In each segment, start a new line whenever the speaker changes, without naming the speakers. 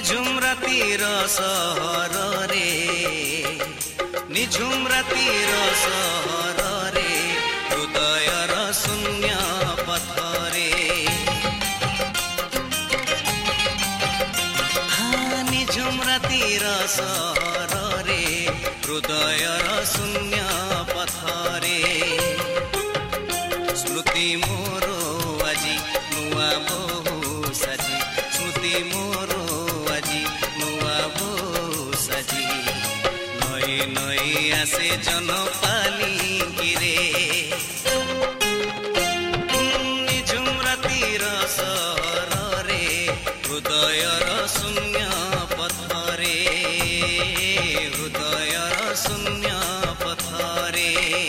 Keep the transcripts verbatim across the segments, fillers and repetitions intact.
निझुम रातिर सहर रे निझुम रातिर सहर रे हृदयर शून्य पथरे हाँ निझुम रातिर सहर रे हृदयर शून्य पथरे स्मृति मोर আজি नुआ बहु साजी स्मृति मोर আজি नुआ बहु साजी नई नई आसे जन पाली गिरे निझुम रातिर सहर रे हृदयर शून्य पथरे हृदयर शून्य पथरे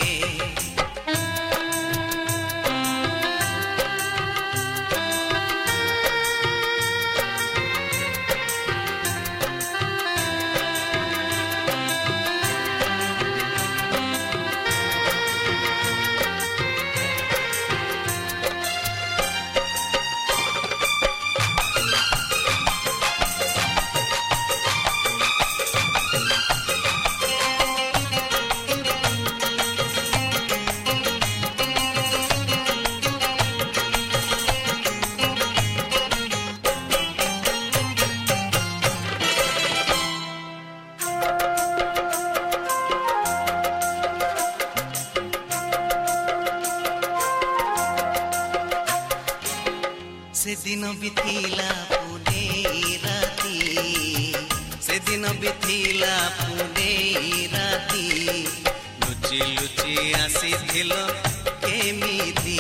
से दिन बिथिला पुने राती से दिन बिथिला पुने राती लुचि लुचि आसीथिल केमिति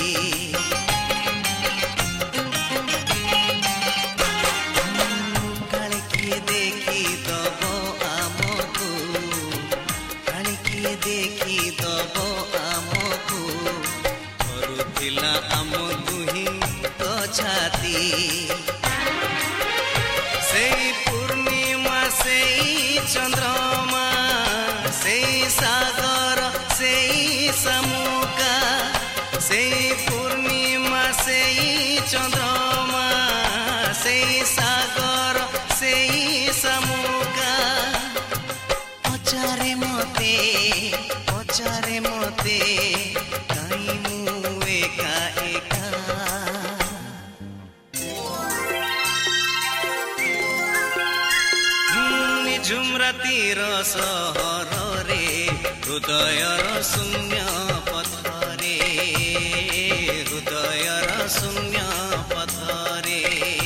काले किए देखी दबो आमकु काले किए देखी दबो आमकु करुथिला आम दुही छाती से पूर्णिमा से चंद्रमा से सागर से समुका से पूर्णिमा से चंद्रमा से सागर से समुका पचारे मते पचारे मते कहीं मु एका एका निझुम रातिर सहर रे हृदयर शून्य पथरे हृदयर शून्य पथरे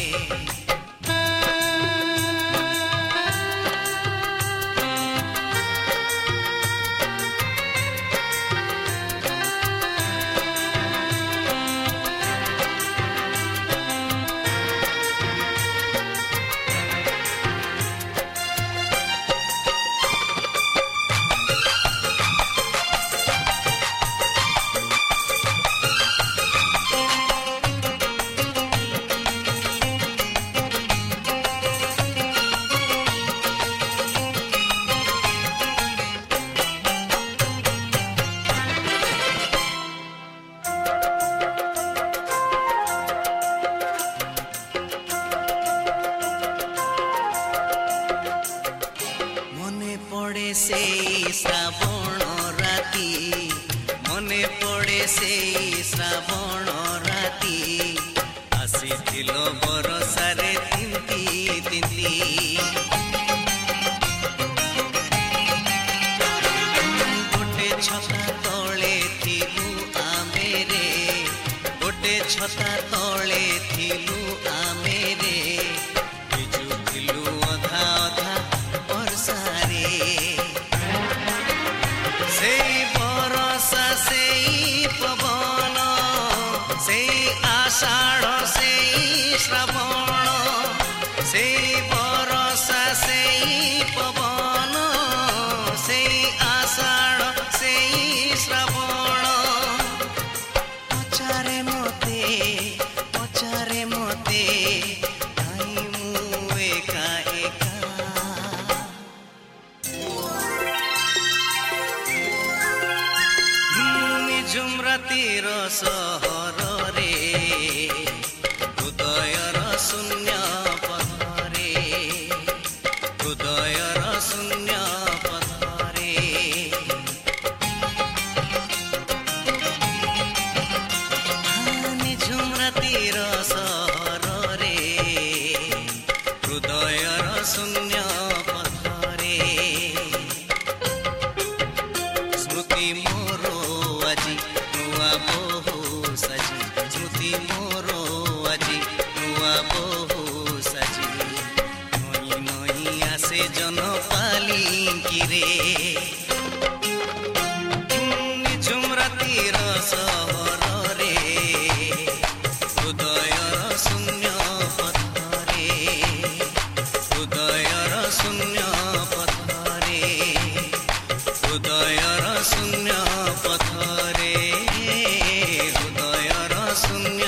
से श्रावण राती मने पड़े से श्रावण राती आसीथिल बरसारे तिंती तिंती गोटे छता तले थिलु आमे रे गोटे छता तले थिलु आमे रे बिजुथिलु अधा अधा बरसारे से बरसा से पवन से आषाढ़ से श्रावण से बरसा से पवन से आषाढ़ से श्रावण पचारे मते पचारे मते काई मु एका एका निझुम रातिर सहर रे हृदयर शून्य पथरे ହୃଦୟର ଶୂନ୍ୟ ପଥରେ ସ୍ମୃତି ମୋର ଆଜି ନୂଆ ବୋହୁ ସାଜି ସ୍ମୃତି ମୋର ଆଜି ନୂଆ ବୋହୁ ସାଜି ନଈ ନଈ ଆସେ ଜନ ପାଲିଙ୍କିରେ ନିଝୁମ ରାତିର ସହରରେ ହୃଦୟର ଶୂନ୍ୟ ପଥରେ ହୃଦୟର ଶୂନ୍ୟ ପଥରେ ହୃଦୟର ଶୂନ୍ୟ ପଥରେ ହୃଦୟର ଶୂନ୍ୟ